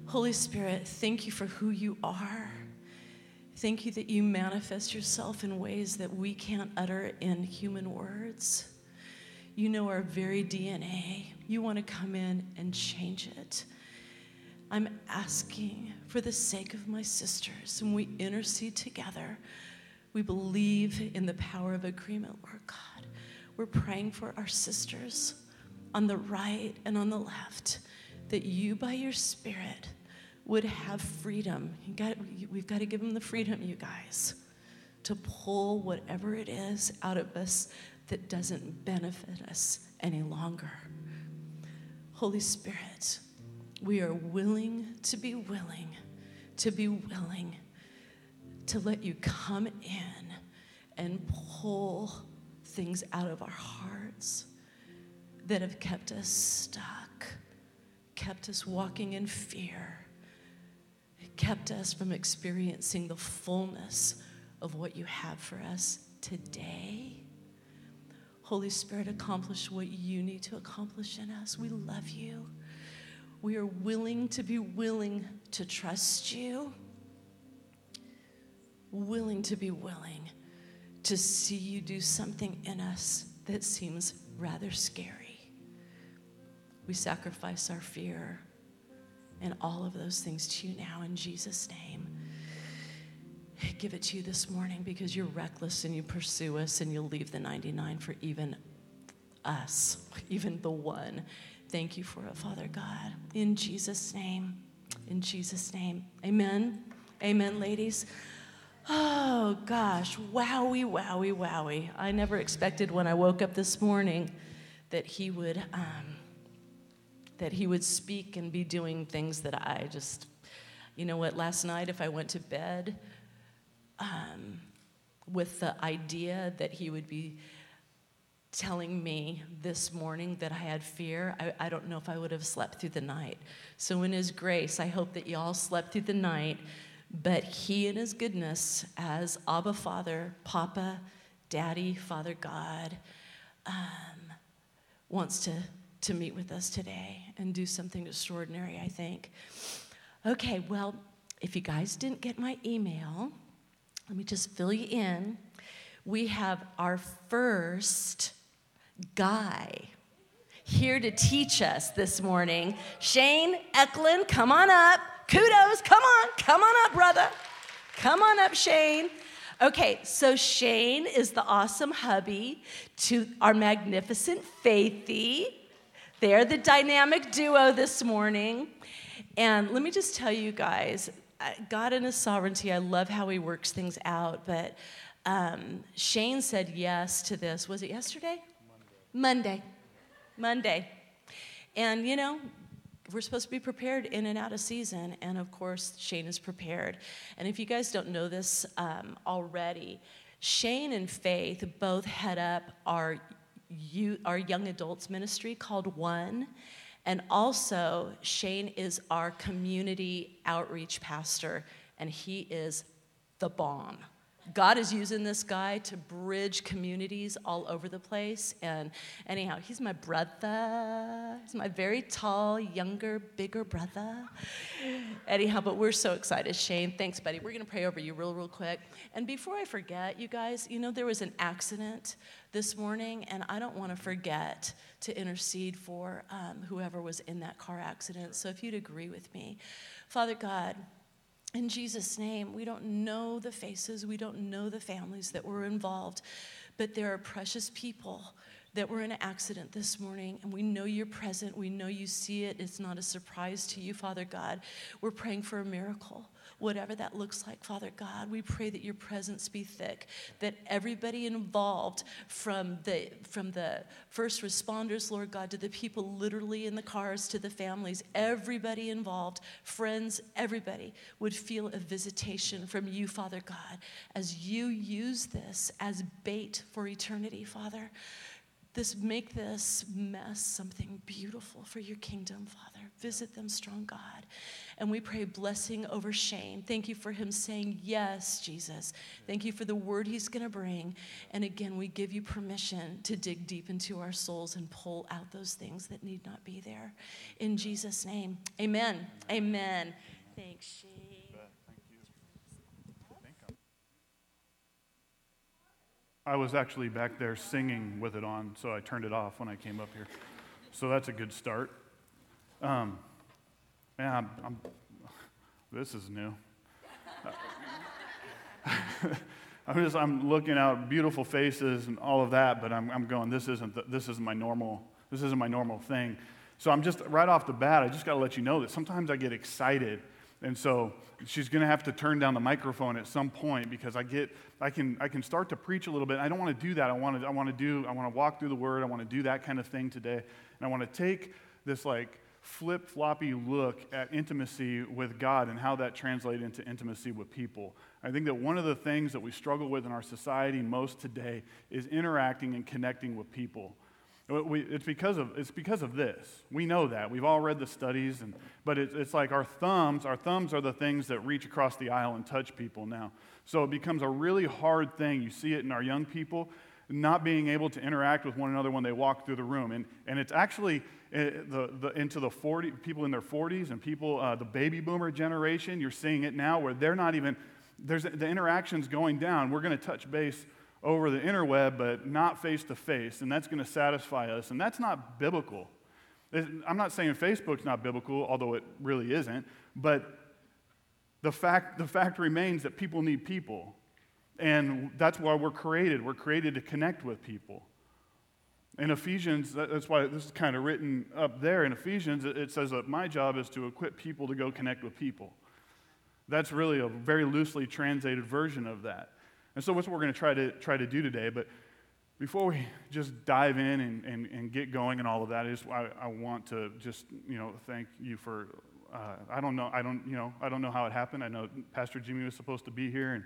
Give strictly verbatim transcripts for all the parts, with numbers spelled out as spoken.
Holy Spirit, thank you for who you are. Thank you that you manifest yourself in ways that we can't utter in human words. You know our very D N A. You want to come in and change it. I'm asking for the sake of my sisters, and we intercede together. We believe in the power of agreement, Lord God. We're praying for our sisters on the right and on the left, that you, by your Spirit, would have freedom. You got, we've got to give them the freedom, you guys, to pull whatever it is out of us that doesn't benefit us any longer. Holy Spirit, we are willing to be willing, to be willing to let you come in and pull things out of our hearts that have kept us stuck, kept us walking in fear, kept us from experiencing the fullness of what you have for us today. Holy Spirit, accomplish what you need to accomplish in us. We love you. We are willing to be willing to trust you, willing to be willing to see you do something in us that seems rather scary. We sacrifice our fear and all of those things to you now in Jesus' name. Give it to you this morning because you're reckless and you pursue us and you'll leave the ninety-nine for even us, even the one. Thank you for it, Father God. In Jesus' name, in Jesus' name. Amen. Amen, ladies. Oh, gosh. Wowie, wowie, wowie. I never expected when I woke up this morning that he would, um, that he would speak and be doing things that I just, you know what, last night if I went to bed um, with the idea that he would be telling me this morning that I had fear, I, I don't know if I would have slept through the night. So in his grace, I hope that y'all slept through the night, but he in his goodness as Abba Father, Papa, Daddy, Father God, um, wants to, to meet with us today and do something extraordinary, I think. Okay, well, if you guys didn't get my email, let me just fill you in. We have our first guy here to teach us this morning. Shane Eklund, come on up. Kudos, come on, come on up, brother. Come on up, Shane. Okay, so Shane is the awesome hubby to our magnificent Faithy. They're the dynamic duo this morning. And let me just tell you guys, God in his sovereignty, I love how he works things out, but um, Shane said yes to this. Was it yesterday? Monday. Monday. And, you know, we're supposed to be prepared in and out of season, and of course, Shane is prepared. And if you guys don't know this um, already, Shane and Faith both head up our, youth, our young adults ministry called One, and also Shane is our community outreach pastor, and he is the bomb. God is using this guy to bridge communities all over the place. And anyhow, he's my brother. He's my very tall, younger, bigger brother. Anyhow, but we're so excited. Shane, thanks, buddy. We're going to pray over you real, real quick. And before I forget, you guys, you know, there was an accident this morning, and I don't want to forget to intercede for um, whoever was in that car accident. So if you'd agree with me. Father God, in Jesus' name, we don't know the faces, we don't know the families that were involved, but there are precious people that were in an accident this morning, and we know you're present, we know you see it, it's not a surprise to you, Father God. We're praying for a miracle, whatever that looks like, Father God. We pray that your presence be thick, that everybody involved from the from the first responders, Lord God, to the people literally in the cars, to the families, everybody involved, friends, everybody would feel a visitation from you, Father God, as you use this as bait for eternity, Father. This, make this mess something beautiful for your kingdom, Father. Visit them, strong God. And we pray blessing over Shane. Thank you for him saying yes, Jesus. Thank you for the word he's going to bring. And again, we give you permission to dig deep into our souls and pull out those things that need not be there. In Jesus' name, amen. Amen. Thanks, Shane. I was actually back there singing with it on, so I turned it off when I came up here. So that's a good start. Um, man, I'm, I'm, this is new. I'm just, I'm looking out beautiful faces and all of that, but I'm, I'm going, this isn't, the, this isn't my normal, this isn't my normal thing. So I'm just, right off the bat, I just got to let you know that sometimes I get excited. And so she's going to have to turn down the microphone at some point because I get, I can, I can start to preach a little bit. I don't want to do that. I want to, I want to do, I want to walk through the Word. I want to do that kind of thing today, and I want to take this like flip-floppy look at intimacy with God and how that translates into intimacy with people. I think that one of the things that we struggle with in our society most today is interacting and connecting with people. We, it's because of it's because of this. We know that. We've all read the studies, and but it, it's like our thumbs. Our thumbs are the things that reach across the aisle and touch people now. So it becomes a really hard thing. You see it in our young people not being able to interact with one another when they walk through the room, and and it's actually uh, the, the into the forty people in their forties and people uh, the baby boomer generation. You're seeing it now where they're not even there's the interactions going down. We're going to touch base over the interweb, but not face-to-face, and that's going to satisfy us, and that's not biblical. I'm not saying Facebook's not biblical, although it really isn't, but the fact, the fact remains that people need people, and that's why we're created. We're created to connect with people. In Ephesians, that's why this is kind of written up there. In Ephesians, it says that my job is to equip people to go connect with people. That's really a very loosely translated version of that. And so that's what we're going to try to try to do today. But before we just dive in and, and, and get going and all of that, I, just, I, I want to just you know thank you for uh, I don't know I don't you know I don't know how it happened. I know Pastor Jimmy was supposed to be here, and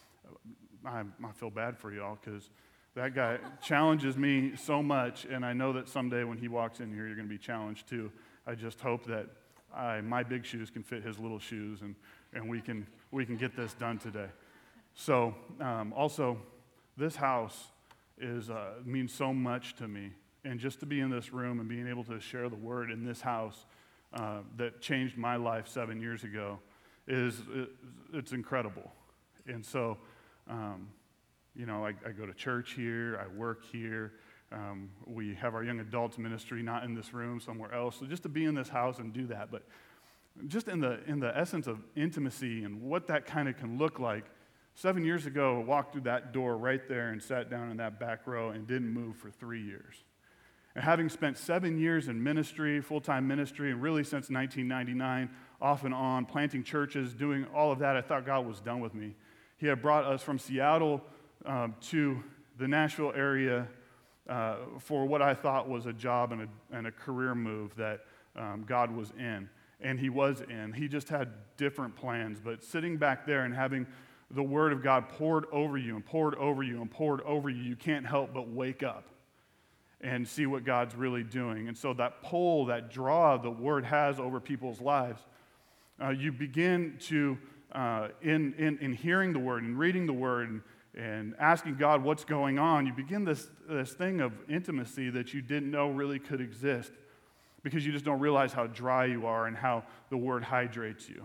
I, I feel bad for y'all because that guy challenges me so much, and I know that someday when he walks in here, you're going to be challenged too. I just hope that I, my big shoes can fit his little shoes, and, and we can we can get this done today. So, um, also, this house is uh, means so much to me. And just to be in this room and being able to share the word in this house uh, that changed my life seven years ago is it, it's incredible. And so, um, you know, I, I go to church here, I work here. Um, we have our young adults ministry not in this room, somewhere else. So just to be in this house and do that, but just in the in the essence of intimacy and what that kind of can look like. Seven years ago, I walked through that door right there and sat down in that back row and didn't move for three years. And having spent seven years in ministry, full-time ministry, and really since nineteen ninety-nine, off and on, planting churches, doing all of that, I thought God was done with me. He had brought us from Seattle um, to the Nashville area uh, for what I thought was a job and a, and a career move that um, God was in. And he was in. He just had different plans. But sitting back there and having the Word of God poured over you and poured over you and poured over you, you can't help but wake up and see what God's really doing. And so that pull, that draw the Word has over people's lives, uh, you begin to, uh, in, in, in hearing the Word and reading the Word and, and asking God what's going on, you begin this, this thing of intimacy that you didn't know really could exist because you just don't realize how dry you are and how the Word hydrates you.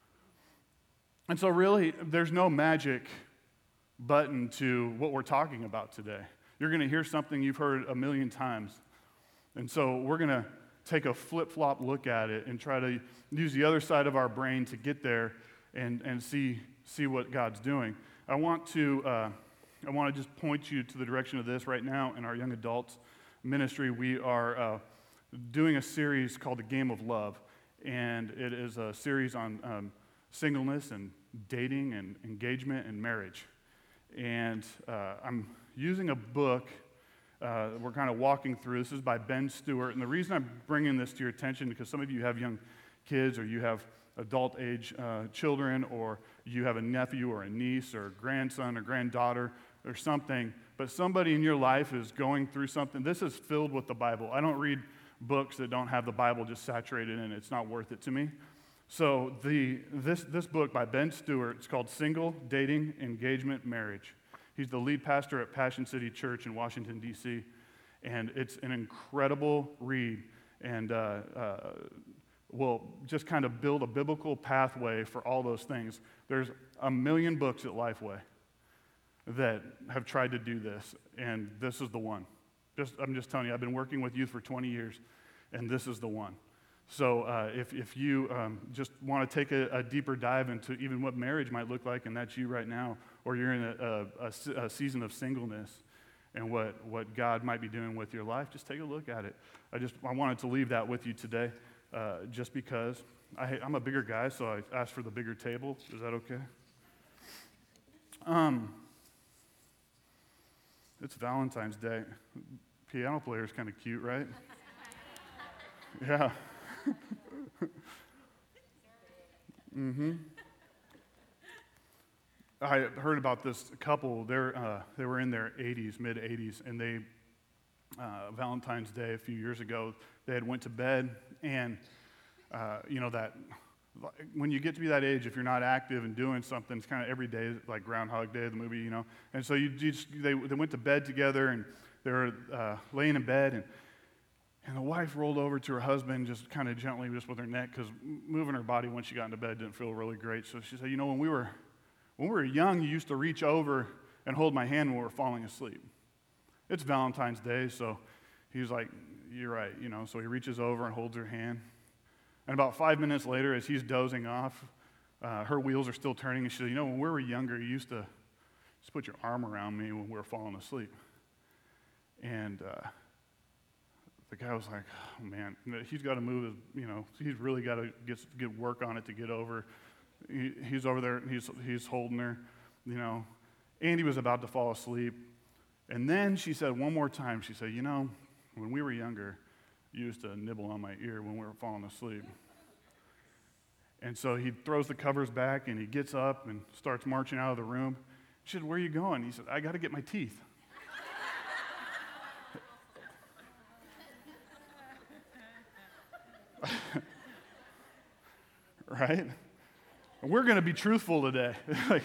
And so really, there's no magic button to what we're talking about today. You're going to hear something you've heard a million times. And so we're going to take a flip-flop look at it and try to use the other side of our brain to get there and, and see, see what God's doing. I want to uh, I want to just point you to the direction of this right now in our young adults ministry. We are uh, doing a series called The Game of Love, and it is a series on um, singleness and dating and engagement and marriage. And uh, I'm using a book uh, we're kind of walking through. This is by Ben Stewart. And the reason I'm bringing this to your attention, because some of you have young kids or you have adult age uh, children, or you have a nephew or a niece or a grandson or granddaughter or something, but somebody in your life is going through something. This is filled with the Bible. I don't read books that don't have the Bible just saturated in it. It's not worth it to me. So the this this book by Ben Stewart, it's called Single, Dating, Engagement, Marriage. He's the lead pastor at Passion City Church in Washington, D C, and it's an incredible read, and uh, uh, will just kind of build a biblical pathway for all those things. There's a million books at Lifeway that have tried to do this, and this is the one. Just, I'm just telling you, I've been working with youth for twenty years, and this is the one. So uh, if, if you um, just want to take a, a deeper dive into even what marriage might look like, and that's you right now, or you're in a, a, a season of singleness, and what, what God might be doing with your life, just take a look at it. I just I wanted to leave that with you today, uh, just because I, I'm a bigger guy, so I asked for the bigger table. Is that okay? Um, it's Valentine's Day. Piano player's kind of cute, right? Yeah. mm-hmm. I heard about this couple. They're, uh, they were in their eighties, mid eighties, and they, uh, Valentine's Day a few years ago, they had went to bed, and, uh, you know, that when you get to be that age, if you're not active and doing something, it's kind of every day, like Groundhog Day, the movie, you know. And so you, you just, they, they went to bed together, and they were uh, laying in bed, and And the wife rolled over to her husband just kind of gently, just with her neck, because moving her body once she got into bed didn't feel really great. So she said, you know, when we were when we were young, you used to reach over and hold my hand when we were falling asleep. It's Valentine's Day, so he was like, you're right, you know. So he reaches over and holds her hand. And about five minutes later, as he's dozing off, uh, her wheels are still turning, and she said, you know, when we were younger, you used to just put your arm around me when we were falling asleep. And uh the guy was like, oh, man, he's got to move his, you know, he's really got to get get work on it to get over. He, he's over there, he's he's holding her, you know. Andy was about to fall asleep. And then she said one more time, she said, you know, when we were younger, you used to nibble on my ear when we were falling asleep. And so he throws the covers back, and he gets up and starts marching out of the room. She said, where are you going? He said, I got to get my teeth. Right? And we're going to be truthful today. Like,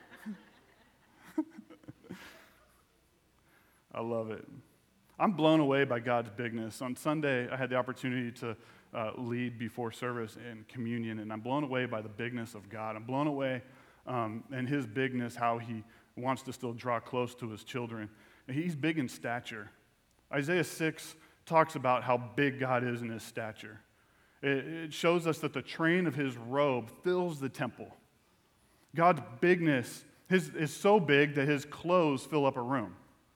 I love it. I'm blown away by God's bigness. On Sunday, I had the opportunity to uh, lead before service and communion, and I'm blown away by the bigness of God. I'm blown away um, in His bigness, how He wants to still draw close to His children. And He's big in stature. Isaiah six talks about how big God is in His stature. It shows us that the train of His robe fills the temple. God's bigness his, is so big that His clothes fill up a room.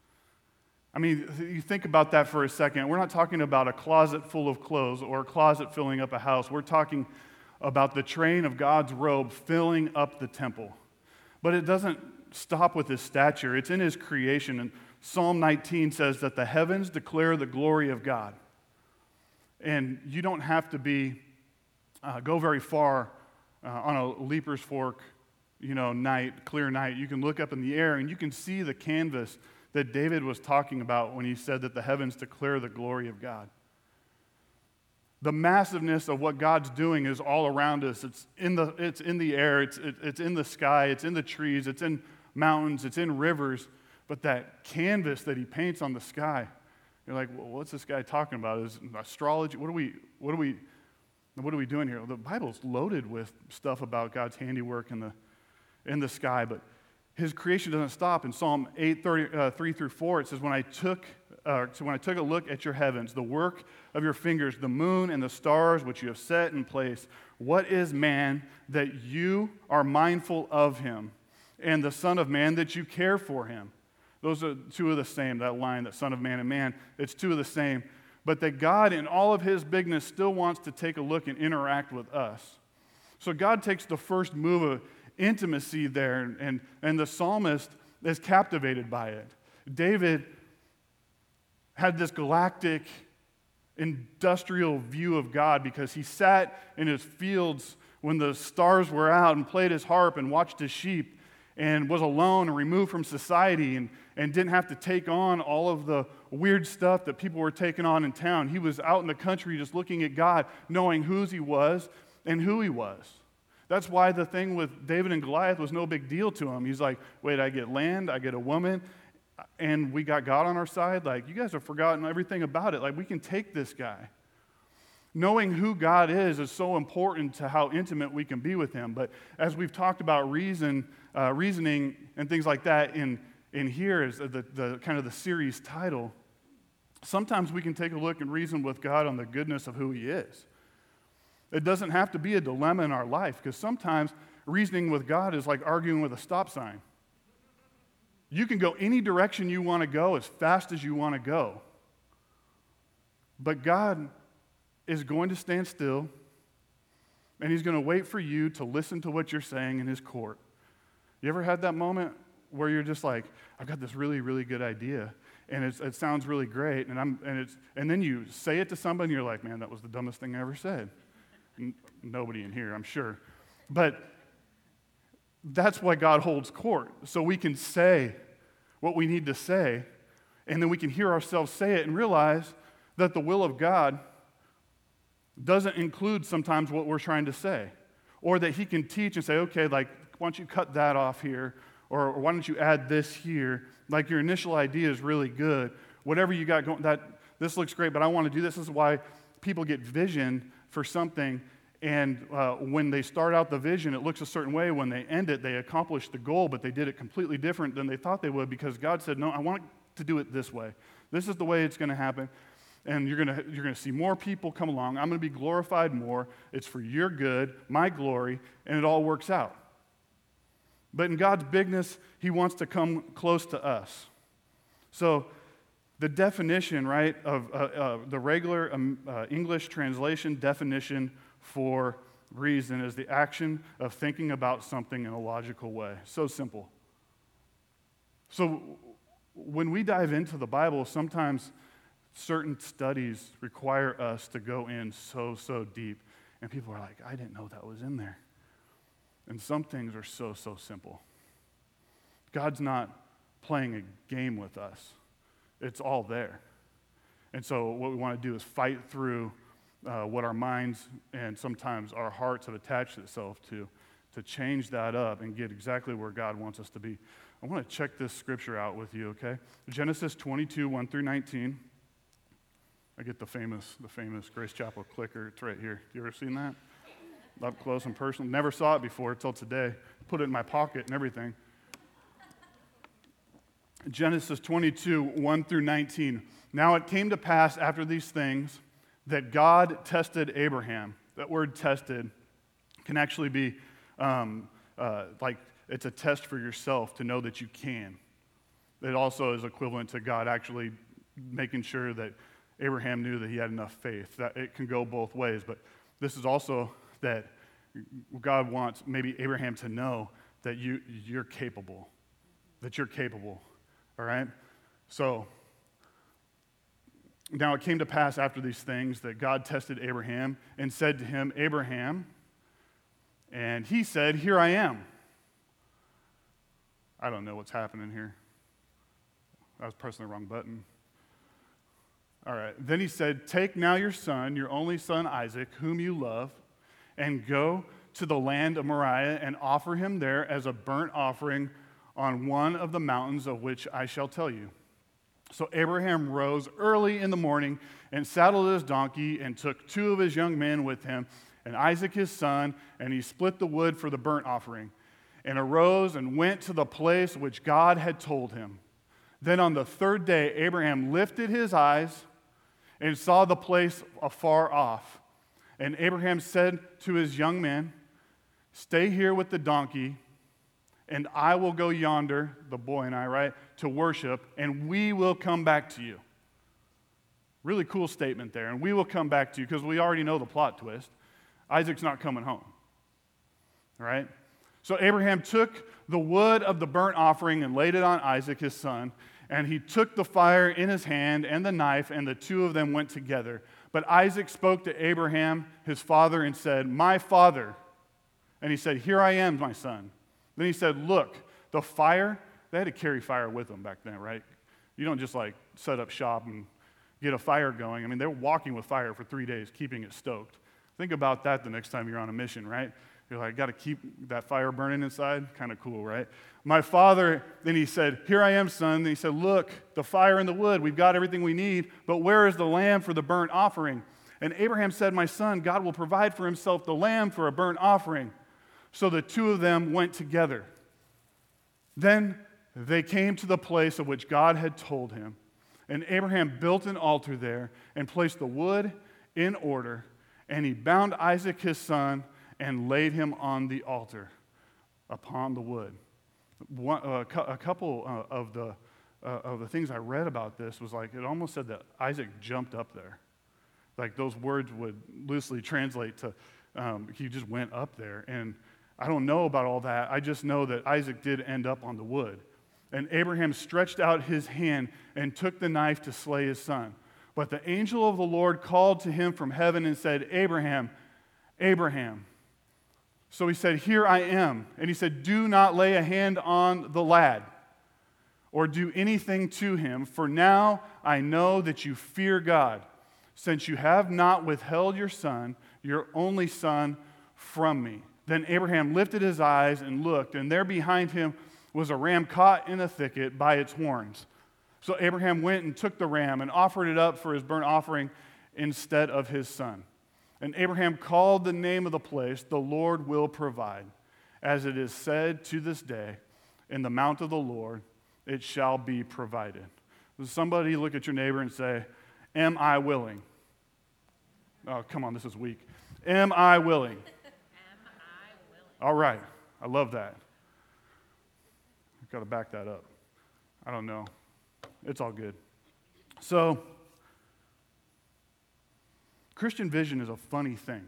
I mean, you think about that for a second. We're not talking about a closet full of clothes or a closet filling up a house. We're talking about the train of God's robe filling up the temple. But it doesn't stop with His stature. It's in His creation. And Psalm nineteen says that the heavens declare the glory of God. And you don't have to be, uh, go very far uh, on a Leaper's Fork, you know, night, clear night. You can look up in the air and you can see the canvas that David was talking about when he said that the heavens declare the glory of God. The massiveness of what God's doing is all around us. It's in the, it's in the air, it's, it, it's in the sky, it's in the trees, it's in mountains, it's in rivers. But that canvas that He paints on the sky, you're like, well, what's this guy talking about? Is astrology? What are we? What are we? What are we doing here? The Bible's loaded with stuff about God's handiwork in the in the sky, but His creation doesn't stop. In Psalm eight, thirty, uh, three through four, it says, "When I took, uh, so when I took a look at your heavens, the work of your fingers, the moon and the stars which you have set in place, what is man that you are mindful of him, and the Son of Man that you care for him?" Those are two of the same, that line, that Son of Man and man, it's two of the same. But that God, in all of His bigness, still wants to take a look and interact with us. So God takes the first move of intimacy there, and, and, and the psalmist is captivated by it. David had this galactic, industrial view of God because he sat in his fields when the stars were out and played his harp and watched his sheep, and was alone and removed from society and, and didn't have to take on all of the weird stuff that people were taking on in town. He was out in the country just looking at God, knowing whose He was and who he was. That's why the thing with David and Goliath was no big deal to him. He's like, wait, I get land, I get a woman, and we got God on our side. Like, you guys have forgotten everything about it. Like, we can take this guy. Knowing who God is is so important to how intimate we can be with him. But as we've talked about reason, uh, reasoning and things like that in, in here is the, the kind of the series title, sometimes we can take a look and reason with God on the goodness of who he is. It doesn't have to be a dilemma in our life, because sometimes reasoning with God is like arguing with a stop sign. You can go any direction you want to go as fast as you want to go. But God is going to stand still, and he's going to wait for you to listen to what you're saying in his court. You ever had that moment where you're just like, I've got this really, really good idea, and it's, it sounds really great, and I'm, and it's, and then you say it to somebody, and you're like, man, that was the dumbest thing I ever said. N- nobody in here, I'm sure. But that's why God holds court, so we can say what we need to say, and then we can hear ourselves say it and realize that the will of God doesn't include sometimes what we're trying to say, or that he can teach and say, okay, like, why don't you cut that off here, or why don't you add this here? Like, your initial idea is really good. Whatever you got going, that this looks great, but I want to do this. This is why people get vision for something, and uh, when they start out the vision, it looks a certain way. When they end it, they accomplish the goal, but they did it completely different than they thought they would, because God said, no, I want to do it this way. This is the way it's going to happen. And you're going to you're going to see more people come along. I'm going to be glorified more. It's for your good, my glory, and it all works out. But in God's bigness, he wants to come close to us. So the definition, right, of uh, uh, the regular um, uh, English translation definition for reason is the action of thinking about something in a logical way. So simple. So when we dive into the Bible, sometimes certain studies require us to go in so, so deep. And people are like, I didn't know that was in there. And some things are so, so simple. God's not playing a game with us. It's all there. And so what we want to do is fight through uh, what our minds and sometimes our hearts have attached itself to, to change that up and get exactly where God wants us to be. I want to check this scripture out with you, okay? Genesis twenty-two, one through nineteen. I get the famous, the famous Grace Chapel clicker. It's right here. You ever seen that? Up close and personal. Never saw it before until today. Put it in my pocket and everything. Genesis twenty-two, one through nineteen. Now it came to pass after these things that God tested Abraham. That word tested can actually be um, uh, like it's a test for yourself to know that you can. It also is equivalent to God actually making sure that Abraham knew that he had enough faith. That it can go both ways, but this is also that God wants maybe Abraham to know that you, you're capable, that you're capable, all right? So, now it came to pass after these things that God tested Abraham and said to him, Abraham, and he said, here I am. I don't know what's happening here. I was pressing the wrong button. All right. Then he said, take now your son, your only son Isaac, whom you love, and go to the land of Moriah and offer him there as a burnt offering on one of the mountains of which I shall tell you. So Abraham rose early in the morning and saddled his donkey and took two of his young men with him and Isaac his son, and he split the wood for the burnt offering and arose and went to the place which God had told him. Then on the third day, Abraham lifted his eyes and saw the place afar off. And Abraham said to his young men, stay here with the donkey, and I will go yonder, the boy and I, right, to worship, and we will come back to you. Really cool statement there, and we will come back to you, because we already know the plot twist. Isaac's not coming home, right? So Abraham took the wood of the burnt offering and laid it on Isaac, his son, and he took the fire in his hand and the knife, and the two of them went together. But Isaac spoke to Abraham, his father, and said, my father. And he said, here I am, my son. Then he said, look, the fire, they had to carry fire with them back then, right? You don't just like set up shop and get a fire going. I mean, they were walking with fire for three days, keeping it stoked. Think about that the next time you're on a mission, right? You're like, got to keep that fire burning inside. Kind of cool, right? My father, then he said, here I am, son. Then he said, look, the fire and the wood, we've got everything we need, but where is the lamb for the burnt offering? And Abraham said, my son, God will provide for himself the lamb for a burnt offering. So the two of them went together. Then they came to the place of which God had told him. And Abraham built an altar there and placed the wood in order. And he bound Isaac his son and laid him on the altar upon the wood. One, uh, a couple uh, of the uh, of the things I read about this was like, it almost said that Isaac jumped up there. Like those words would loosely translate to, um, he just went up there. And I don't know about all that. I just know that Isaac did end up on the wood. And Abraham stretched out his hand and took the knife to slay his son. But the angel of the Lord called to him from heaven and said, Abraham, Abraham. So he said, here I am. And he said, do not lay a hand on the lad or do anything to him, for now I know that you fear God, since you have not withheld your son, your only son, from me. Then Abraham lifted his eyes and looked, and there behind him was a ram caught in a thicket by its horns. So Abraham went and took the ram and offered it up for his burnt offering instead of his son. And Abraham called the name of the place, the Lord will provide. As it is said to this day, in the mount of the Lord it shall be provided. Does somebody look at your neighbor and say, am I willing? Oh, come on, this is weak. Am I willing? Am I willing? All right, I love that. I've got to back that up. I don't know. It's all good. So, Christian vision is a funny thing.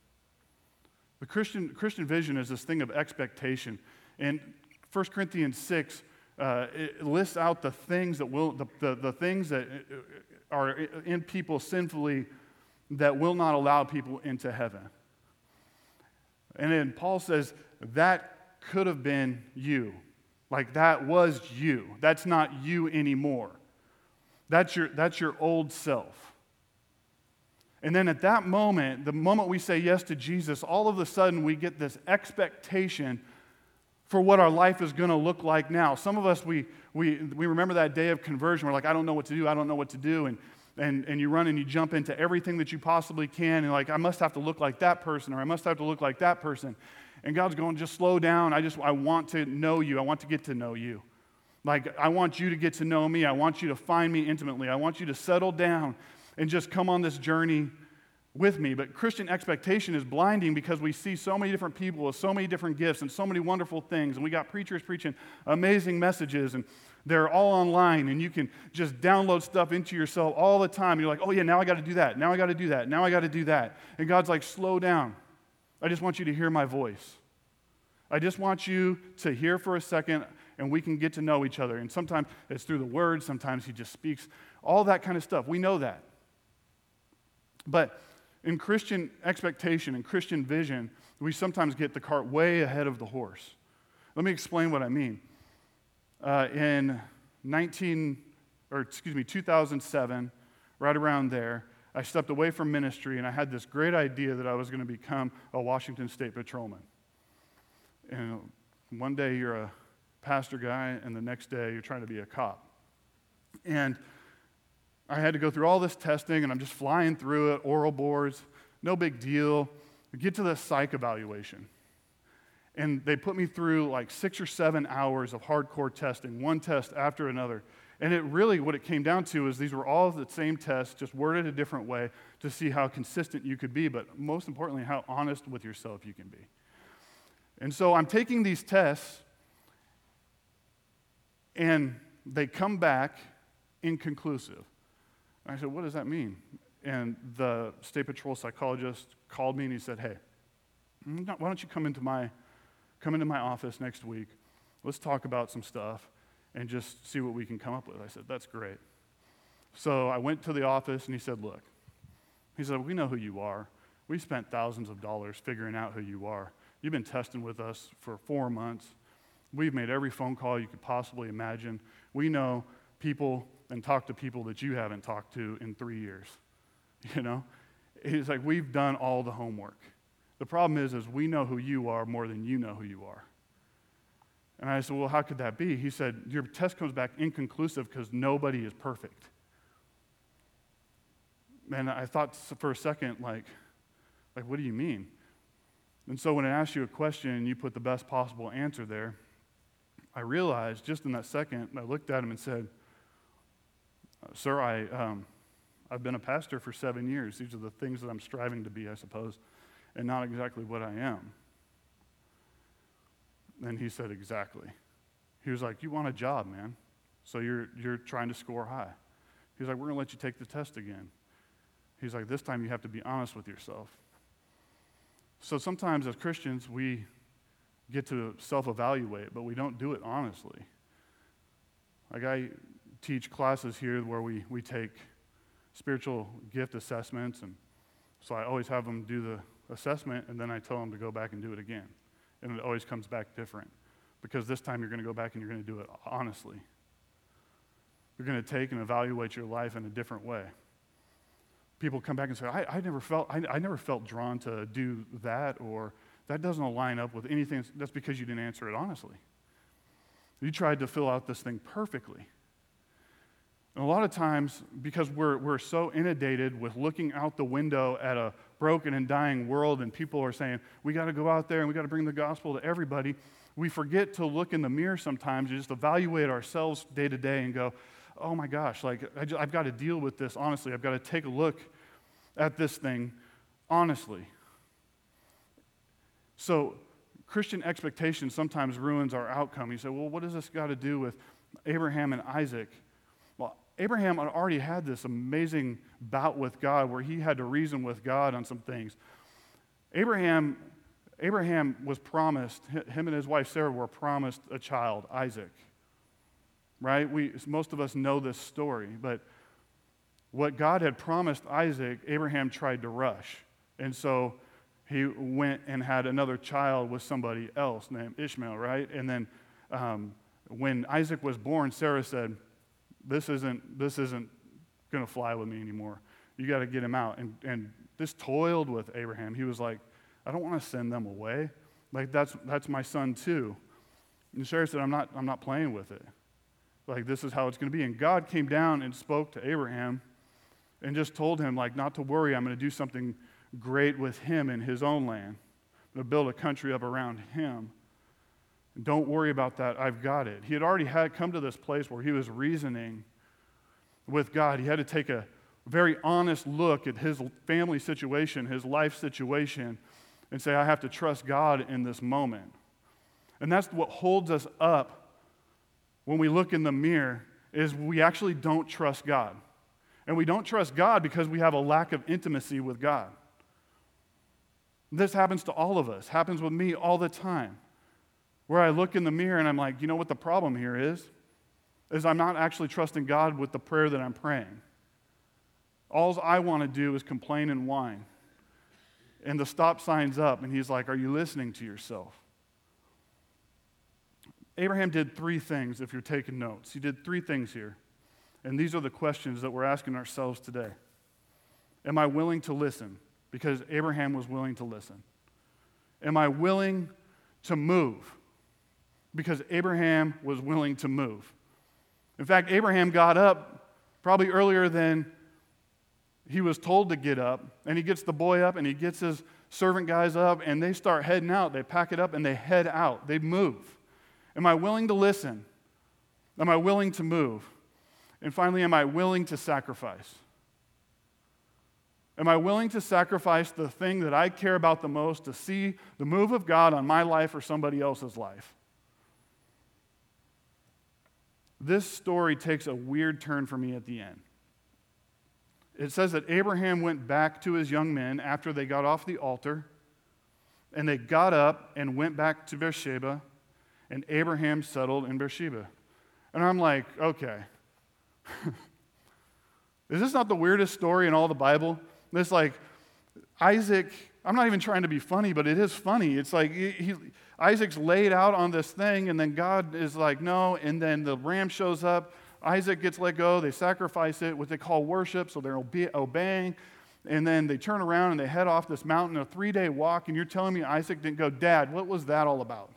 The Christian, Christian vision is this thing of expectation. And First Corinthians six uh, it lists out the things that will, the, the, the things that are in people sinfully that will not allow people into heaven. And then Paul says, that could have been you. Like that was you. That's not you anymore. That's your, that's your old self. And then at that moment, the moment we say yes to Jesus, all of a sudden we get this expectation for what our life is going to look like now. Some of us, we, we, we remember that day of conversion. We're like, I don't know what to do. I don't know what to do. And, and, and you run and you jump into everything that you possibly can. And like, I must have to look like that person, or I must have to look like that person. And God's going, just slow down. I just, I want to know you. I want to get to know you. Like, I want you to get to know me. I want you to find me intimately. I want you to settle down and just come on this journey with me. But Christian expectation is blinding because we see so many different people with so many different gifts and so many wonderful things. And we got preachers preaching amazing messages, and they're all online, and you can just download stuff into yourself all the time. You're like, oh yeah, now I got to do that. Now I got to do that. Now I got to do that. And God's like, slow down. I just want you to hear my voice. I just want you to hear for a second, and we can get to know each other. And sometimes it's through the word. Sometimes he just speaks. All that kind of stuff. We know that. But in Christian expectation and Christian vision, we sometimes get the cart way ahead of the horse. Let me explain what I mean. Uh, in nineteen, or excuse me, two thousand seven, right around there, I stepped away from ministry, and I had this great idea that I was going to become a Washington State patrolman. And one day you're a pastor guy, and the next day you're trying to be a cop. And I had to go through all this testing, and I'm just flying through it, oral boards, no big deal. I get to the psych evaluation. And they put me through like six or seven hours of hardcore testing, one test after another. And it really, what it came down to is these were all the same tests, just worded a different way to see how consistent you could be, but most importantly, how honest with yourself you can be. And so I'm taking these tests, and they come back inconclusive. And I said, what does that mean? And the State Patrol psychologist called me, and he said, hey, why don't you come into my come into my office next week? Let's talk about some stuff and just see what we can come up with. I said, that's great. So I went to the office, and he said, look, he said, we know who you are. We spent thousands of dollars figuring out who you are. You've been testing with us for four months. We've made every phone call you could possibly imagine. We know people and talk to people that you haven't talked to in three years, you know? he's like, we've done all the homework. The problem is, is we know who you are more than you know who you are. And I said, well, how could that be? He said, your test comes back inconclusive because nobody is perfect. And I thought for a second, like, like, what do you mean? And so when I asked you a question and you put the best possible answer there, I realized just in that second, I looked at him and said, sir, I, um, I've been a pastor for seven years. These are the things that I'm striving to be, I suppose, and not exactly what I am. And he said, exactly. He was like, you want a job, man. So you're you're trying to score high. He's like, we're going to let you take the test again. He's like, this time you have to be honest with yourself. So sometimes as Christians, we get to self-evaluate, but we don't do it honestly. Like I teach classes here where we, we take spiritual gift assessments, and so I always have them do the assessment, and then I tell them to go back and do it again. And it always comes back different, because this time you're going to go back and you're going to do it honestly. You're going to take and evaluate your life in a different way. People come back and say, I, I never felt I, I never felt drawn to do that, or that doesn't align up with anything. That's because you didn't answer it honestly. You tried to fill out this thing perfectly. And a lot of times, because we're we're so inundated with looking out the window at a broken and dying world, and people are saying, we got to go out there and we got to bring the gospel to everybody, we forget to look in the mirror sometimes and just evaluate ourselves day to day and go, oh my gosh, like I just, I've got to deal with this honestly. I've got to take a look at this thing honestly. So Christian expectation sometimes ruins our outcome. You say, well, what does this got to do with Abraham and Isaac? Well, Abraham had already had this amazing bout with God where he had to reason with God on some things. Abraham, Abraham was promised, him and his wife Sarah were promised a child, Isaac. Right? We, most of us know this story, but what God had promised Isaac, Abraham tried to rush. And so he went and had another child with somebody else named Ishmael, right? And then um, when Isaac was born, Sarah said, this isn't this isn't going to fly with me anymore. You got to get him out. And, and this toiled with Abraham. He was like, I don't want to send them away. Like, that's that's my son too. And Sarah said, I'm not, I'm not playing with it. Like, this is how it's going to be. And God came down and spoke to Abraham and just told him, like, not to worry. I'm going to do something great with him in his own land. I'm going to build a country up around him. And don't worry about that. I've got it. He had already had come to this place where he was reasoning with God. He had to take a very honest look at his family situation, his life situation, and say, I have to trust God in this moment. And that's what holds us up when we look in the mirror, is we actually don't trust God. And we don't trust God because we have a lack of intimacy with God. This happens to all of us, happens with me all the time, where I look in the mirror and I'm like, you know what the problem here is? Is I'm not actually trusting God with the prayer that I'm praying. All I want to do is complain and whine. And the stop sign's up, and he's like, are you listening to yourself? Abraham did three things, if you're taking notes. He did three things here. And these are the questions that we're asking ourselves today. Am I willing to listen? Because Abraham was willing to listen. Am I willing to move? Because Abraham was willing to move. In fact, Abraham got up probably earlier than he was told to get up, and he gets the boy up, and he gets his servant guys up, and they start heading out. They pack it up, and they head out. They move. Am I willing to listen? Am I willing to move? And finally, am I willing to sacrifice? Am I willing to sacrifice the thing that I care about the most to see the move of God on my life or somebody else's life? This story takes a weird turn for me at the end. It says that Abraham went back to his young men after they got off the altar, and they got up and went back to Beersheba, and Abraham settled in Beersheba. And I'm like, okay. Is this not the weirdest story in all the Bible? It's like Isaac, I'm not even trying to be funny, but it is funny. It's like he, he, Isaac's laid out on this thing, and then God is like, no, and then the ram shows up. Isaac gets let go. They sacrifice it, what they call worship, so they're obe- obeying. And then they turn around and they head off this mountain, a three-day walk, and you're telling me Isaac didn't go, Dad, what was that all about?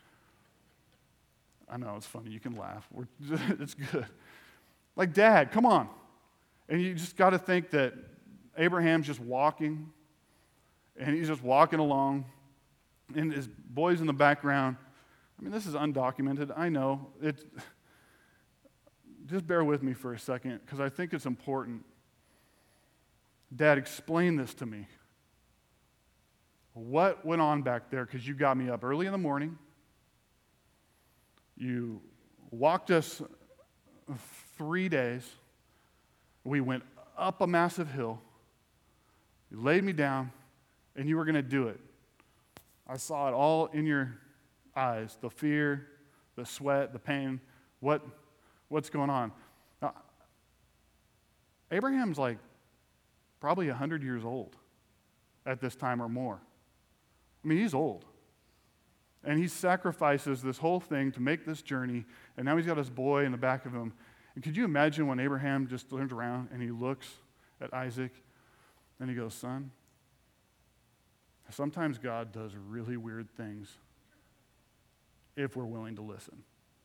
I know, it's funny. You can laugh. We're, it's good. Like, Dad, come on. And you just got to think that Abraham's just walking, and he's just walking along, and his boy's in the background. I mean, this is undocumented. I know. It's, just bear with me for a second, because I think it's important. Dad, explain this to me. What went on back there? Because you got me up early in the morning. You walked us three days. We went up a massive hill. You laid me down, and you were going to do it. I saw it all in your eyes, the fear, the sweat, the pain. What, what's going on? Now, Abraham's like probably one hundred years old at this time or more. I mean, he's old. And he sacrifices this whole thing to make this journey, and now he's got his boy in the back of him. And could you imagine when Abraham just turns around and he looks at Isaac and he goes, son, sometimes God does really weird things if we're willing to listen.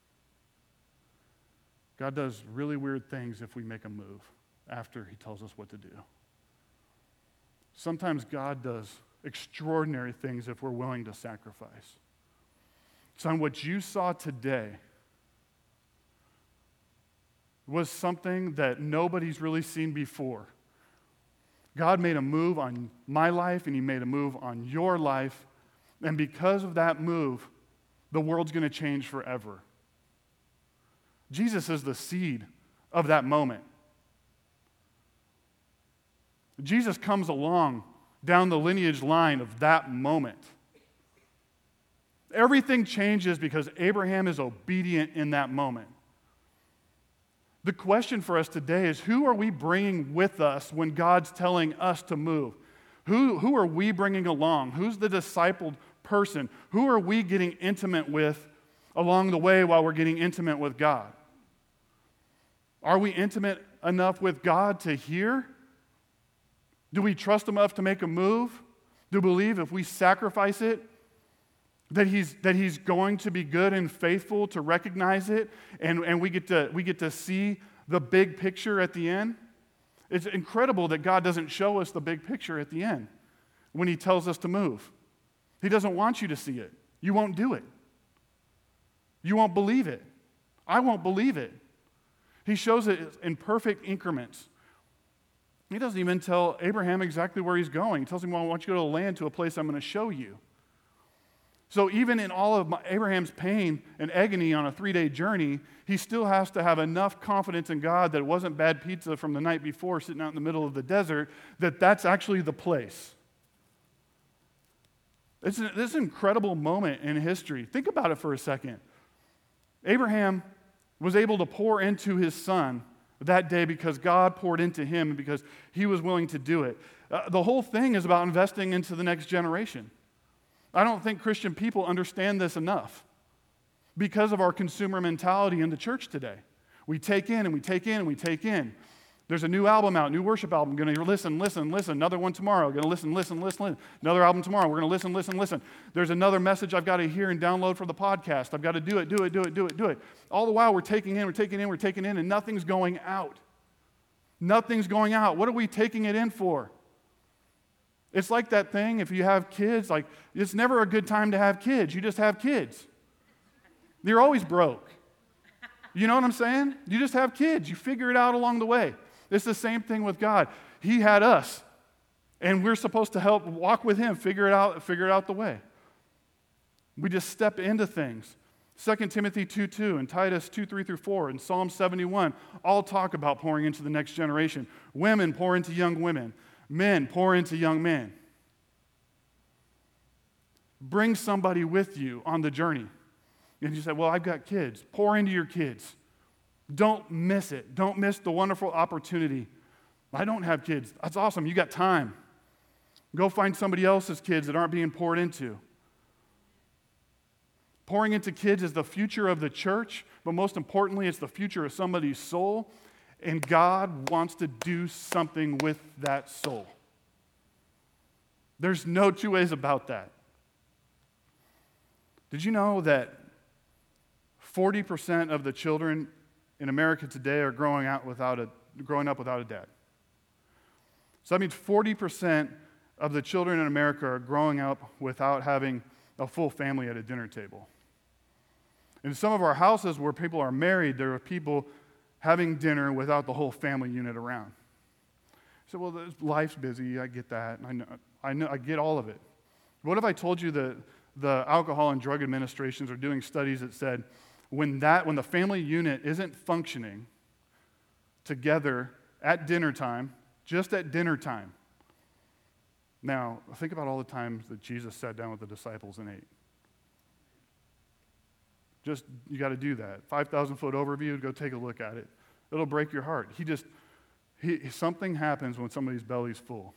God does really weird things if we make a move after he tells us what to do. Sometimes God does extraordinary things if we're willing to sacrifice. Son, what you saw today was something that nobody's really seen before. God made a move on my life, and he made a move on your life, and because of that move, the world's going to change forever. Jesus is the seed of that moment. Jesus comes along down the lineage line of that moment. Everything changes because Abraham is obedient in that moment. The question for us today is, who are we bringing with us when God's telling us to move? Who, who are we bringing along? Who's the discipled person? Who are we getting intimate with along the way while we're getting intimate with God? Are we intimate enough with God to hear? Do we trust him enough to make a move? Do we believe if we sacrifice it, that he's, that he's going to be good and faithful to recognize it, and, and we get to, we get to see the big picture at the end? It's incredible that God doesn't show us the big picture at the end when he tells us to move. He doesn't want you to see it. You won't do it. You won't believe it. I won't believe it. He shows it in perfect increments. He doesn't even tell Abraham exactly where he's going. He tells him, well, I want you to go to the land, to a place I'm going to show you. So even in all of my, Abraham's pain and agony on a three-day journey, he still has to have enough confidence in God that it wasn't bad pizza from the night before sitting out in the middle of the desert, that that's actually the place. It's an, this is an incredible moment in history. Think about it for a second. Abraham was able to pour into his son that day because God poured into him and because he was willing to do it. Uh, the whole thing is about investing into the next generation. I don't think Christian people understand this enough because of our consumer mentality in the church today. We take in and we take in and we take in. There's a new album out, new worship album. Going to listen, listen, listen. Another one tomorrow. Going to listen, listen, listen, listen. Another album tomorrow. We're going to listen, listen, listen. There's another message I've got to hear and download for the podcast. I've got to do it, do it, do it, do it, do it. All the while we're taking in, we're taking in, we're taking in, and nothing's going out. Nothing's going out. What are we taking it in for? It's like that thing, if you have kids, like, it's never a good time to have kids. You just have kids. You're always broke. You know what I'm saying? You just have kids. You figure it out along the way. It's the same thing with God. He had us, and we're supposed to help walk with him, figure it out, figure it out the way. We just step into things. Second Timothy two two and Titus two three through four and Psalm seventy-one all talk about pouring into the next generation. Women pour into young women. Men pour into young men. Bring somebody with you on the journey. And you say, well, I've got kids. Pour into your kids. Don't miss it. Don't miss the wonderful opportunity. I don't have kids. That's awesome. You got time. Go find somebody else's kids that aren't being poured into. Pouring into kids is the future of the church, but most importantly, it's the future of somebody's soul. And God wants to do something with that soul. There's no two ways about that. Did you know that forty percent of the children in America today are growing out without a growing up without a dad? So that means forty percent of the children in America are growing up without having a full family at a dinner table. In some of our houses where people are married, there are people having dinner without the whole family unit around. So, well, life's busy. I get that. I know. I know. I get all of it. What if I told you that the Alcohol and Drug Administrations are doing studies that said when that when the family unit isn't functioning together at dinner time, just at dinner time. Now, think about all the times that Jesus sat down with the disciples and ate. Just, you got to do that. five thousand foot overview, go take a look at it. It'll break your heart. He just, he, something happens when somebody's belly's full.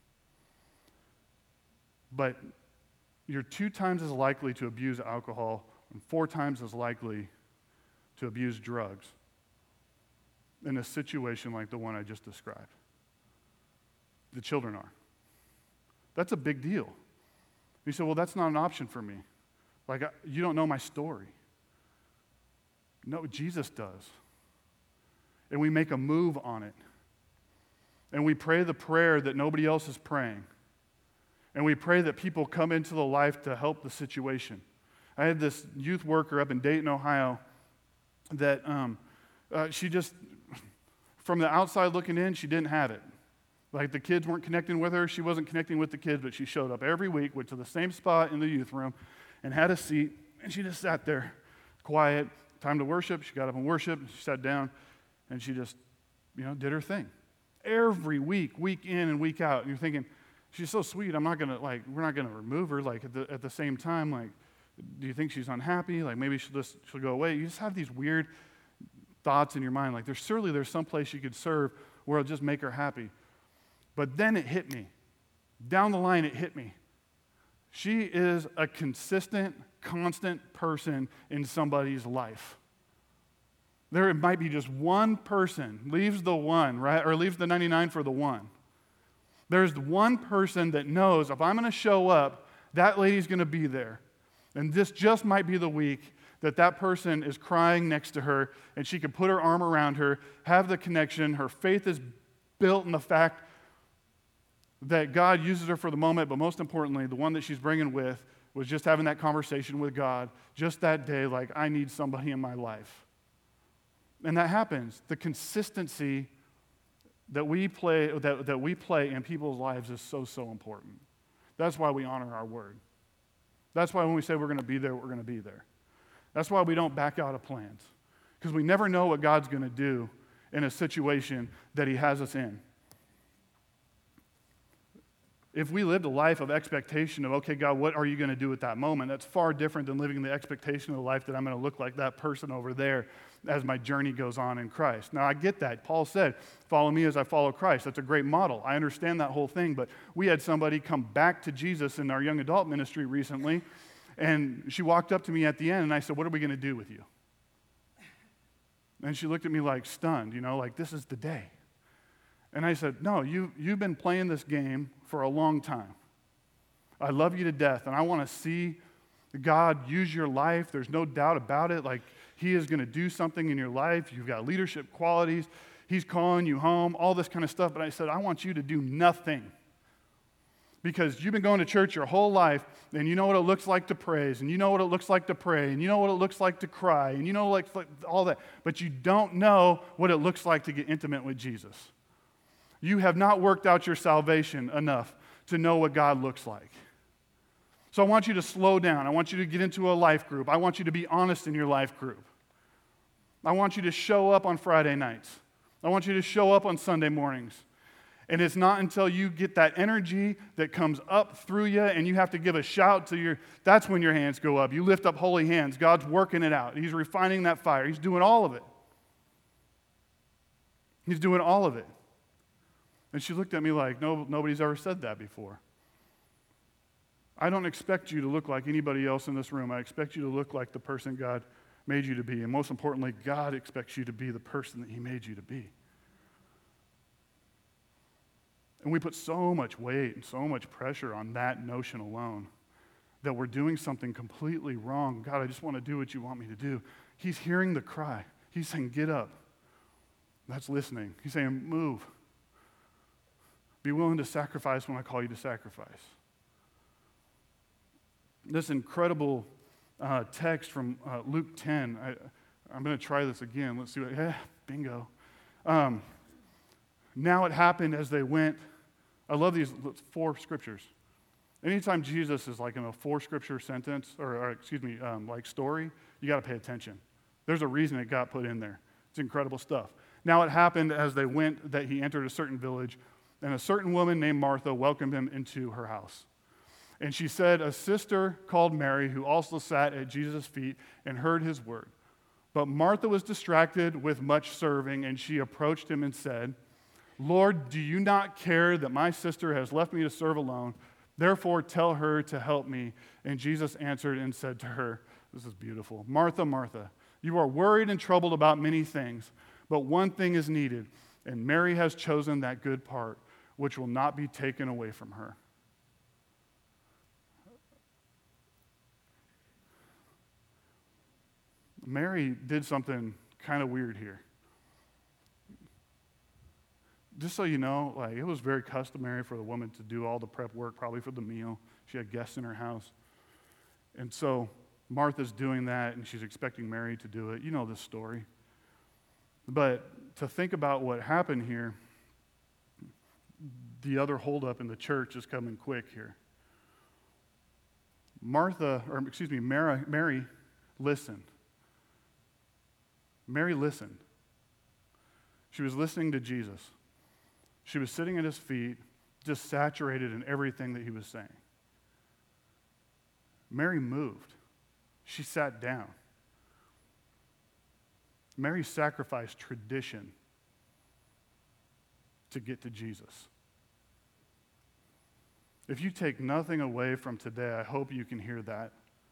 But you're two times as likely to abuse alcohol and four times as likely to abuse drugs in a situation like the one I just described. The children are. That's a big deal. You say, well, that's not an option for me. Like, you don't know my story. No, Jesus does. And we make a move on it. And we pray the prayer that nobody else is praying. And we pray that people come into the life to help the situation. I had this youth worker up in Dayton, Ohio, that um, uh, she just, from the outside looking in, she didn't have it. Like the kids weren't connecting with her, she wasn't connecting with the kids, but she showed up every week, went to the same spot in the youth room, and had a seat, and she just sat there, quiet. Time to worship, she got up and worshiped, she sat down, and she just, you know, did her thing. Every week, week in and week out, and you're thinking, she's so sweet, I'm not gonna, like, we're not gonna remove her, like, at the, at the same time, like, do you think she's unhappy? Like, maybe she'll just, she'll go away. You just have these weird thoughts in your mind, like, there's surely there's some place you could serve where it'll just make her happy. But then it hit me. Down the line, it hit me. She is a consistent, constant person in somebody's life. There might be just one person, leaves the one, right? Or leaves the ninety-nine for the one. There's one person that knows if I'm going to show up, that lady's going to be there. And this just might be the week that that person is crying next to her and she can put her arm around her, have the connection. Her faith is built in the fact that God uses her for the moment, but most importantly, the one that she's bringing with was just having that conversation with God just that day, like, I need somebody in my life. And that happens. The consistency that we play that, that we play in people's lives is so, so important. That's why we honor our word. That's why when we say we're going to be there, we're going to be there. That's why we don't back out of plans, because we never know what God's going to do in a situation that he has us in. If we lived a life of expectation of, okay, God, what are you going to do at that moment? That's far different than living the expectation of the life that I'm going to look like that person over there as my journey goes on in Christ. Now, I get that. Paul said, follow me as I follow Christ. That's a great model. I understand that whole thing, but we had somebody come back to Jesus in our young adult ministry recently, and she walked up to me at the end, and I said, what are we going to do with you? And she looked at me like stunned, you know, like, this is the day. And I said, no, you, you've been playing this game for a long time. I love you to death, and I want to see God use your life. There's no doubt about it. Like, he is going to do something in your life. You've got leadership qualities. He's calling you home, all this kind of stuff. But I said, I want you to do nothing. Because you've been going to church your whole life, and you know what it looks like to praise, and you know what it looks like to pray, and you know what it looks like to cry, and you know like all that. But you don't know what it looks like to get intimate with Jesus. You have not worked out your salvation enough to know what God looks like. So I want you to slow down. I want you to get into a life group. I want you to be honest in your life group. I want you to show up on Friday nights. I want you to show up on Sunday mornings. And it's not until you get that energy that comes up through you and you have to give a shout to your, that's when your hands go up. You lift up holy hands. God's working it out. He's refining that fire. He's doing all of it. He's doing all of it. And she looked at me like, no, nobody's ever said that before. I don't expect you to look like anybody else in this room. I expect you to look like the person God made you to be. And most importantly, God expects you to be the person that he made you to be. And we put so much weight and so much pressure on that notion alone that we're doing something completely wrong. God, I just want to do what you want me to do. He's hearing the cry. He's saying, get up. That's listening. He's saying, move. Be willing to sacrifice when I call you to sacrifice. This incredible uh, text from uh, Luke ten. I, I'm going to try this again. Let's see what, yeah, bingo. Um, now it happened as they went. I love these four scriptures. Anytime Jesus is like in a four scripture sentence, or, or excuse me, um, like story, you got to pay attention. There's a reason it got put in there. It's incredible stuff. Now it happened as they went that he entered a certain village, and a certain woman named Martha welcomed him into her house. And she said, a sister called Mary, who also sat at Jesus' feet and heard his word. But Martha was distracted with much serving, and she approached him and said, Lord, do you not care that my sister has left me to serve alone? Therefore, tell her to help me. And Jesus answered and said to her, this is beautiful, Martha, Martha, you are worried and troubled about many things, but one thing is needed, and Mary has chosen that good part, which will not be taken away from her. Mary did something kind of weird here. Just so you know, like it was very customary for the woman to do all the prep work, probably for the meal. She had guests in her house. And so Martha's doing that, and she's expecting Mary to do it. You know this story. But to think about what happened here, the other holdup in the church is coming quick here. Martha, or excuse me, Mary, Mary listened. Mary listened. She was listening to Jesus. She was sitting at his feet, just saturated in everything that he was saying. Mary moved. She sat down. Mary sacrificed tradition to get to Jesus. If you take nothing away from today, I hope you can hear that.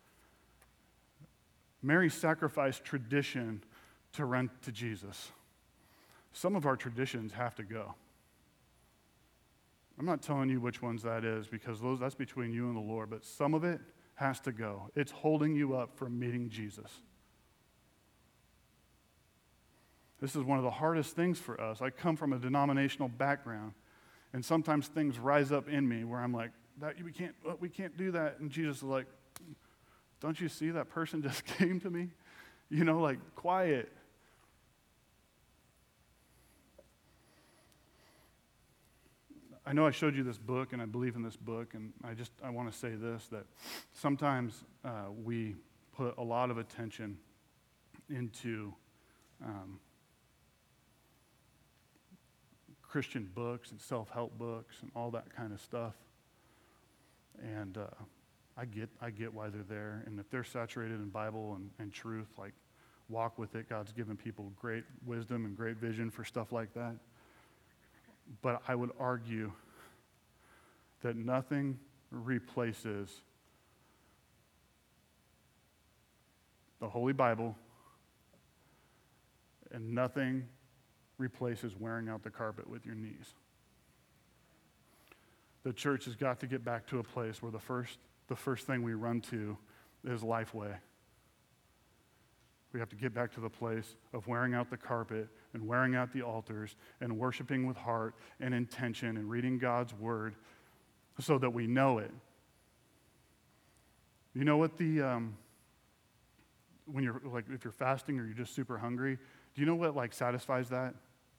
Mary sacrificed tradition to run to Jesus. Some of our traditions have to go. I'm not telling you which ones that is because those that's between you and the Lord, but some of it has to go. It's holding you up from meeting Jesus. This is one of the hardest things for us. I come from a denominational background, and sometimes things rise up in me where I'm like, that we can't we can't do that. And Jesus is like, don't you see that person just came to me? You know, like quiet. I know I showed you this book, and I believe in this book, and I just, I want to say this, that sometimes uh, we put a lot of attention into um, Christian books and self-help books and all that kind of stuff. And uh, I get I get why they're there, and if they're saturated in Bible and, and truth, like walk with it. God's given people great wisdom and great vision for stuff like that. But I would argue that nothing replaces the Holy Bible, and nothing replaces wearing out the carpet with your knees. The church has got to get back to a place where the first, the first thing we run to is Lifeway. We have to get back to the place of wearing out the carpet and wearing out the altars and worshiping with heart and intention and reading God's word so that we know it. You know what the, um, when you're, like, if you're fasting or you're just super hungry, do you know what, like, satisfies that?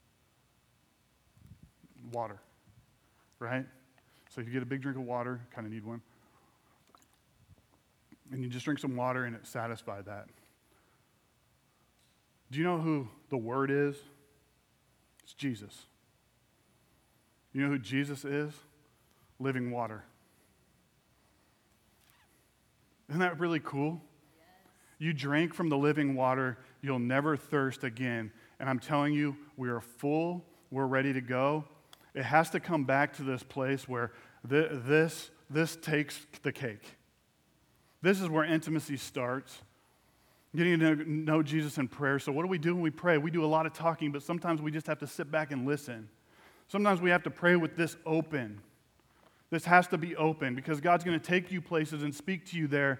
Water, right? So you get a big drink of water, kind of need one, and you just drink some water and it satisfies that. Do you know who the Word is? It's Jesus. You know who Jesus is? Living water. Isn't that really cool? Yes. You drank from the living water, you'll never thirst again. And I'm telling you, we are full, we're ready to go. It has to come back to this place where th- this, this takes the cake. This is where intimacy starts. Getting to know Jesus in prayer. So what do we do when we pray? We do a lot of talking, but sometimes we just have to sit back and listen. Sometimes we have to pray with this open. This has to be open because God's going to take you places and speak to you there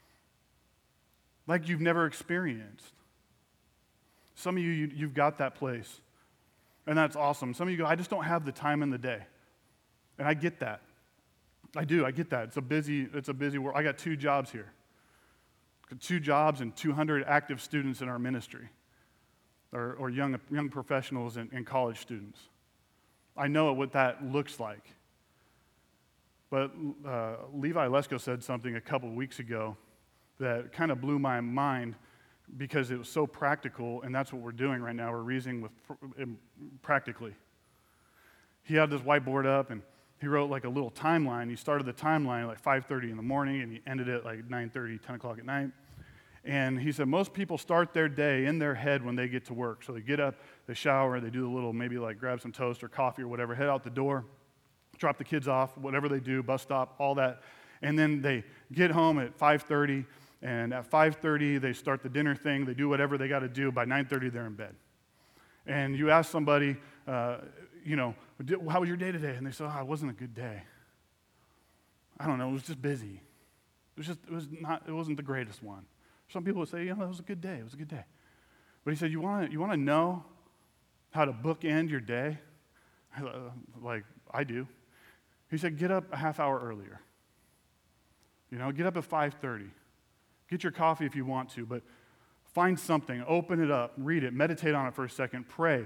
like you've never experienced. Some of you, you you've got that place, and that's awesome. Some of you go, I just don't have the time in the day. And I get that. I do, I get that. It's a busy, it's a busy world. I got two jobs here. Got two jobs and two hundred active students in our ministry, or, or young, young professionals and, and college students. I know what that looks like. But uh, Levi Lesko said something a couple weeks ago that kind of blew my mind because it was so practical, and that's what we're doing right now. We're reasoning with pr- practically. He had this whiteboard up, and he wrote like a little timeline. He started the timeline at like five thirty in the morning, and he ended it like nine thirty, ten o'clock at night. And he said most people start their day in their head when they get to work. So they get up, they shower, they do a little, maybe like grab some toast or coffee or whatever, head out the door, drop the kids off, whatever they do, bus stop, all that. And then they get home at five thirty, and at five thirty they start the dinner thing. They do whatever they got to do. By nine thirty they're in bed. And you ask somebody, uh, you know, how was your day today? And they say, oh, it wasn't a good day. I don't know, it was just busy. It was just, it was not, it wasn't the greatest one. Some people would say, you know, it was a good day. It was a good day. But he said, you want to you want to know how to bookend your day? Like I do. He said, get up a half hour earlier. You know, get up at five thirty. Get your coffee if you want to, but find something, open it up, read it, meditate on it for a second, pray.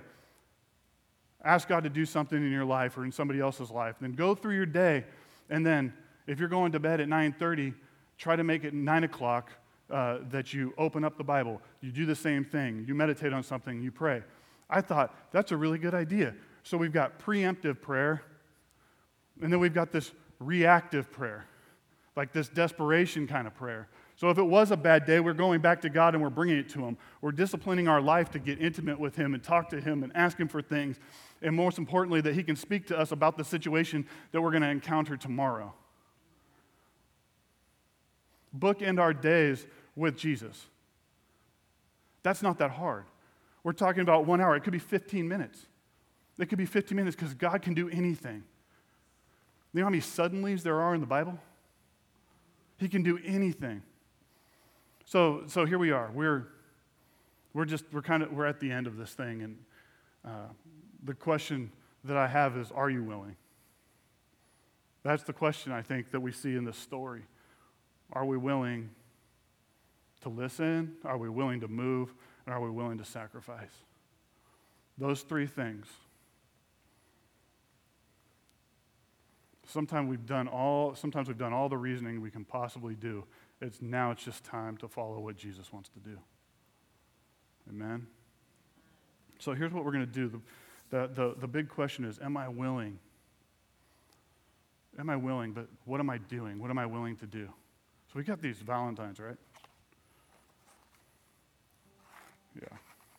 Ask God to do something in your life or in somebody else's life. Then go through your day, and then if you're going to bed at nine thirty, try to make it nine o'clock uh, that you open up the Bible. You do the same thing. You meditate on something, you pray. I thought, that's a really good idea. So we've got preemptive prayer, and then we've got this reactive prayer, like this desperation kind of prayer. So if it was a bad day, we're going back to God and we're bringing it to Him. We're disciplining our life to get intimate with Him and talk to Him and ask Him for things. And most importantly, that He can speak to us about the situation that we're going to encounter tomorrow. Bookend our days with Jesus. That's not that hard. We're talking about one hour. It could be fifteen minutes. It could be fifteen minutes because God can do anything. You know how many suddenlies there are in the Bible? He can do anything. So, so here we are. We're, we're just, we're kind of, we're at the end of this thing, and uh, the question that I have is, are you willing? That's the question I think that we see in this story. Are we willing to listen? Are we willing to move? And are we willing to sacrifice? Those three things. Sometimes we've done all, sometimes we've done all the reasoning we can possibly do. It's now it's just time to follow what Jesus wants to do. Amen? So here's what we're going to do. The, the, the, the big question is, am I willing? Am I willing, but what am I doing? What am I willing to do? So we got these Valentines, right? Yeah.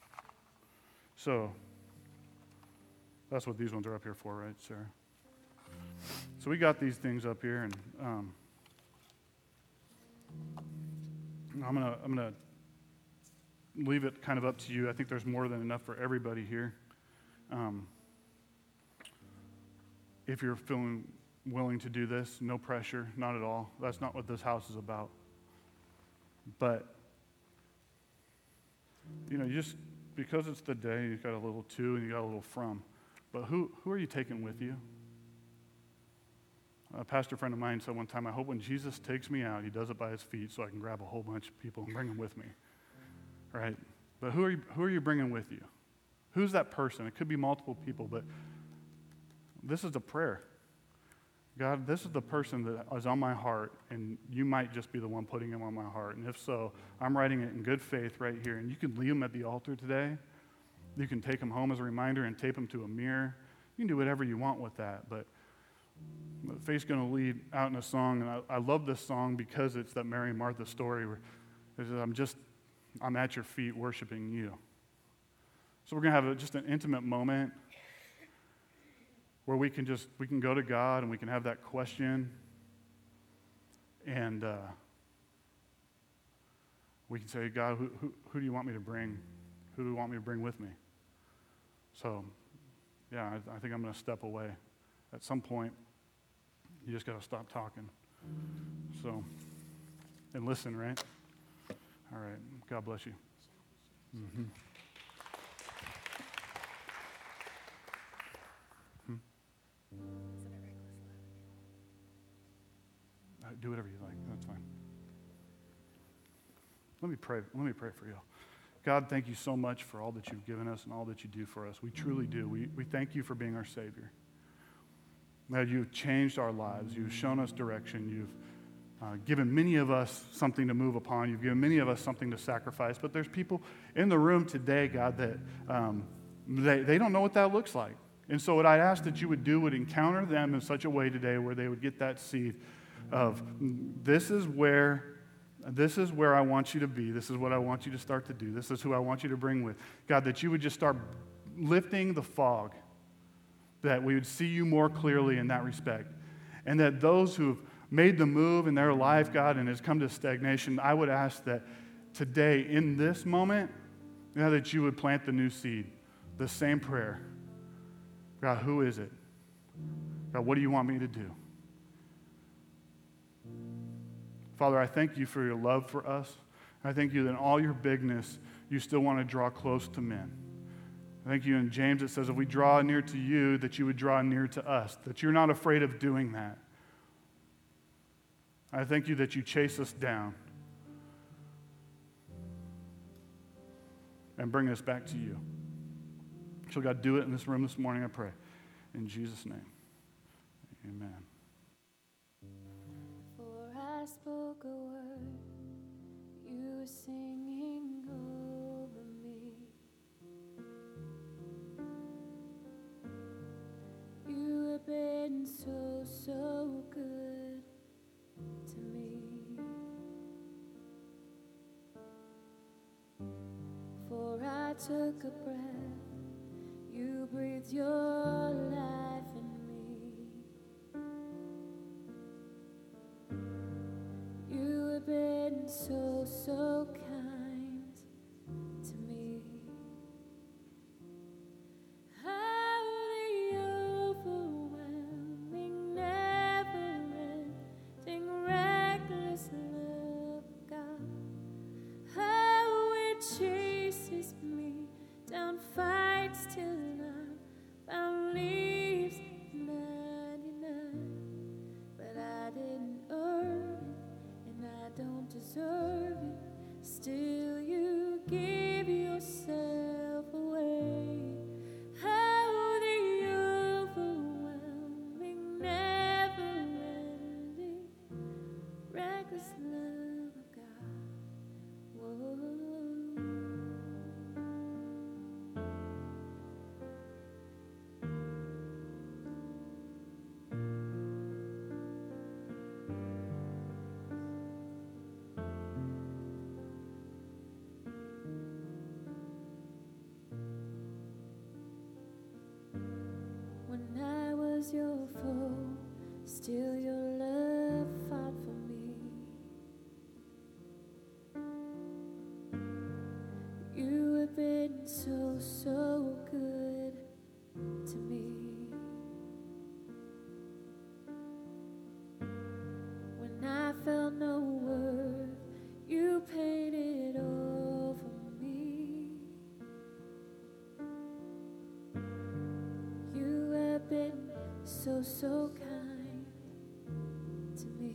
So that's what these ones are up here for, right, Sarah? So we got these things up here, and um, I'm gonna I'm gonna leave it kind of up to you. I think there's more than enough for everybody here. Um, if you're feeling willing to do this, no pressure, not at all. That's not what this house is about. But you know, you just because it's the day, you got a little to and you got a little from. But who who are you taking with you? A pastor friend of mine said one time, I hope when Jesus takes me out, He does it by His feet so I can grab a whole bunch of people and bring them with me. Right? But who are you, who are you bringing with you? Who's that person? It could be multiple people, but this is a prayer. God, this is the person that is on my heart, and you might just be the one putting him on my heart. And if so, I'm writing it in good faith right here. And you can leave him at the altar today. You can take him home as a reminder and tape him to a mirror. You can do whatever you want with that, but Faith's going to lead out in a song, and I, I love this song because it's that Mary and Martha story where it says, I'm just, I'm at your feet worshiping you. So we're going to have a, just an intimate moment where we can just, we can go to God and we can have that question, and uh, we can say, God, who, who, who do you want me to bring? Who do you want me to bring with me? So yeah, I, I think I'm going to step away. At some point, you just got to stop talking. So, and listen, right? All right. God bless you. Mm-hmm. Hmm? Uh, do whatever you like. That's fine. Let me pray. Let me pray for you. God, thank you so much for all that you've given us and all that you do for us. We truly do. We, we thank you for being our Savior. God, you've changed our lives. You've shown us direction. You've uh, given many of us something to move upon. You've given many of us something to sacrifice. But there's people in the room today, God, that um, they, they don't know what that looks like. And so what I ask that you would do would encounter them in such a way today where they would get that seed of this is where This is where I want you to be. This is what I want you to start to do. This is who I want you to bring with. God, that you would just start lifting the fog, that we would see you more clearly in that respect. And that those who've made the move in their life, God, and has come to stagnation, I would ask that today, in this moment, God, that you would plant the new seed, the same prayer. God, who is it? God, what do you want me to do? Father, I thank you for your love for us. I thank you that in all your bigness, you still want to draw close to men. I thank you in James it says, if we draw near to you, that you would draw near to us, that you're not afraid of doing that. I thank you that you chase us down and bring us back to you. So God, do it in this room this morning, I pray. In Jesus' name, amen. I spoke a word, you were singing over me. You have been so, so good to me. Before I took a breath, you breathed your life in me. You have been so, so kind to me. How the overwhelming, never-ending, reckless love of God. How it chases me down, fights till I'm found, leaves ninety-nine. But I didn't earn it, and I don't deserve it. Still you give yourself away. How the overwhelming, never-ending, reckless love of God. Whoa. When I was your foe, still your love fought for me. You have been so, so good to me. When I felt no worth, you paid it all for me. You have been so, so kind to me.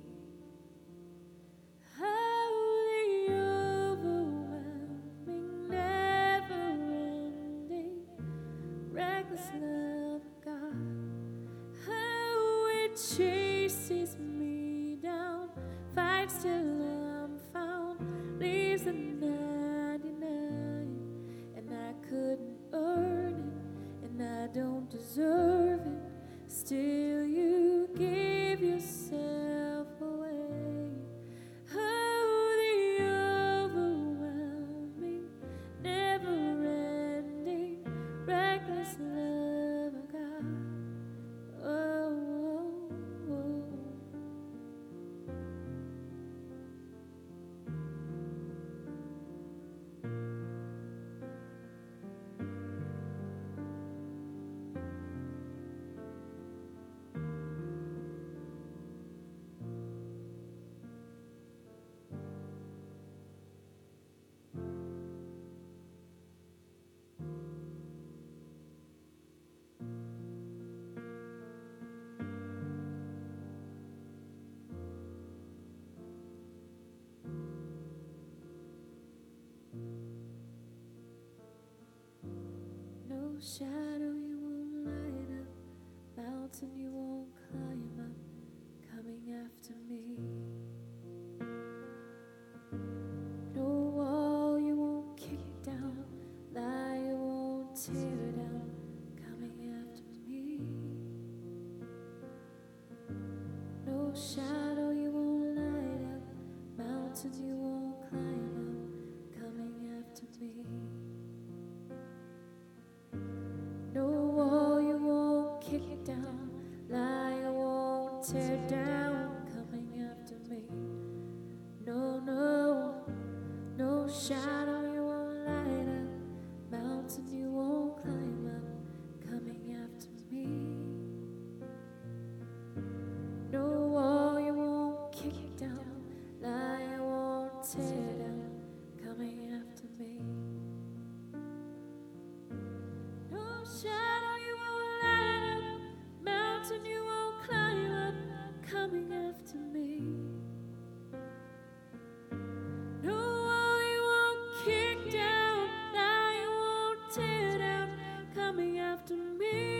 How the overwhelming, never-ending, reckless love of God. How it chases me down, fights till I'm found, leaves the ninety-nine, and I couldn't earn it, and I don't deserve it. Still you give yourself away. How the overwhelming, never-ending, reckless love of God. Oh, oh, oh. shadow you won't light up, mountain you won't climb up, coming after me. No wall you won't kick down, lie you won't tear down, coming after me. No shadow you won't light up, mountain you won't climb up, coming after me. No wall you won't kick down, lie you won't tear down, coming after me. No, no, no shadow you won't light up, mountain you won't climb up, coming after me. No wall you won't kick down, lie you won't tear down, coming after me. No shadow you won't light up, mountain you won't climb up, coming after me. No wall you won't kick down, lie you won't tear down, coming after me.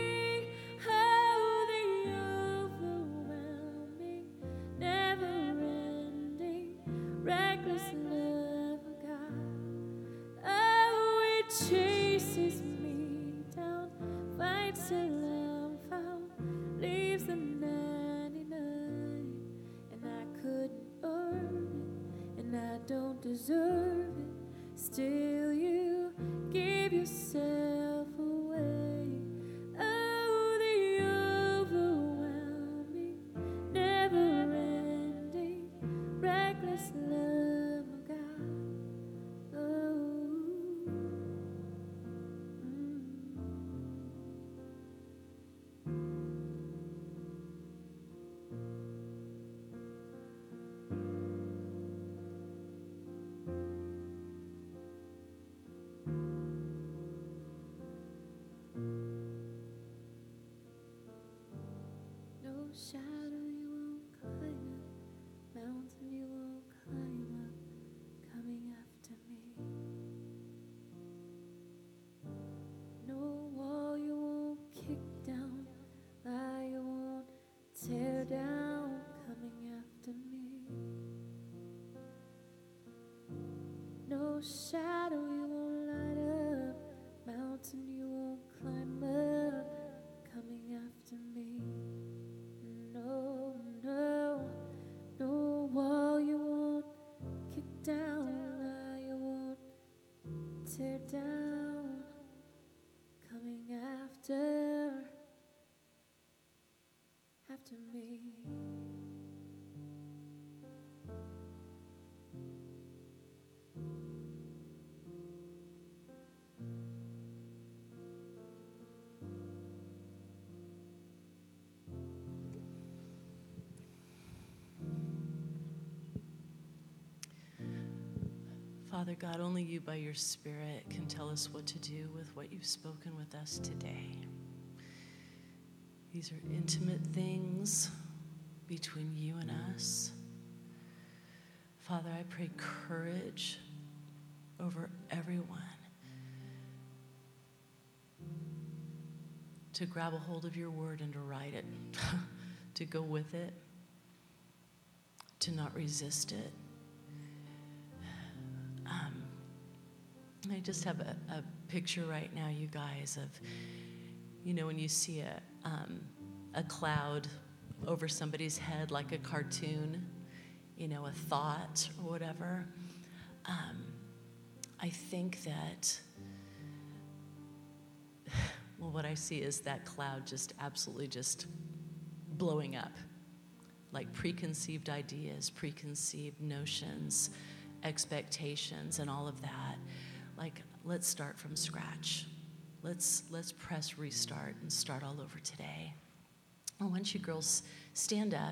Oh, the overwhelming, never-ending, reckless love of God. Oh, it chases me down, fights till I'm found, leaves the ninety-nine, and I couldn't earn it, and I don't deserve it. Still, you give yourself away. Oh, the overwhelming, never-ending, reckless love of God. Oh, mm. No shadow you won't climb up, mountain you won't climb up, coming after me. No wall you won't kick down, lie you won't tear down, coming after me. No shadow you won't light up, mountain you won't climb up, coming after me. No, no, no wall you won't kick down, lie you won't tear down, coming after, after me. Father God, only you by your Spirit can tell us what to do with what you've spoken with us today. These are intimate things between you and us. Father, I pray courage over everyone to grab a hold of your word and to write it, to go with it, to not resist it. Um, I just have a, a picture right now, you guys, of, you know, when you see a, um, a cloud over somebody's head like a cartoon, you know, a thought or whatever. Um, I think that, well, what I see is that cloud just absolutely just blowing up, like preconceived ideas, preconceived notions, expectations, and all of that. Like, let's start from scratch. Let's let's press restart and start all over today. I want you girls stand up.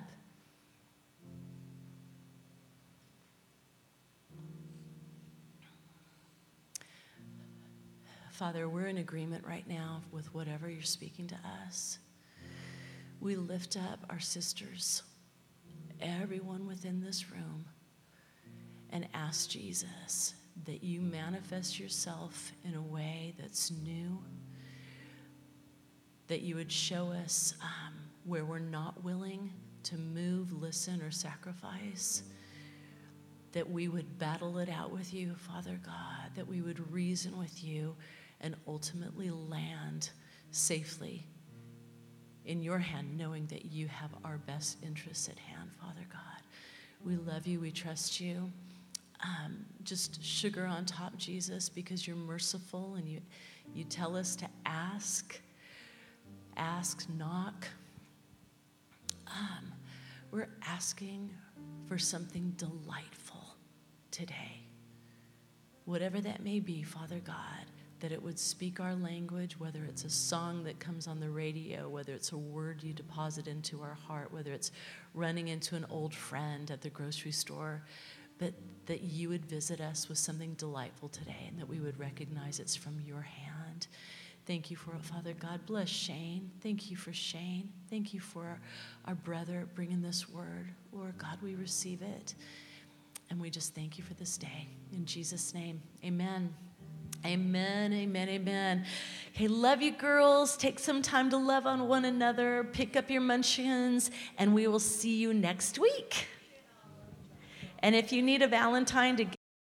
Father, we're in agreement right now with whatever you're speaking to us. We lift up our sisters, everyone within this room, and ask Jesus that you manifest yourself in a way that's new, that you would show us um, where we're not willing to move, listen, or sacrifice, that we would battle it out with you, Father God, that we would reason with you and ultimately land safely in your hand, knowing that you have our best interests at hand, Father God. We love you. We trust you. Um, just sugar on top, Jesus, because you're merciful and you, you tell us to ask, ask, knock. Um, we're asking for something delightful today. Whatever that may be, Father God, that it would speak our language, whether it's a song that comes on the radio, whether it's a word you deposit into our heart, whether it's running into an old friend at the grocery store, but that you would visit us with something delightful today and that we would recognize it's from your hand. Thank you for it, Father God. Bless Shane. Thank you for Shane. Thank you for our, our brother bringing this word. Lord God, we receive it. And we just thank you for this day. In Jesus' name, amen. Amen, amen, amen. Okay, love you, girls. Take some time to love on one another. Pick up your munchkins, and we will see you next week. And if you need a Valentine to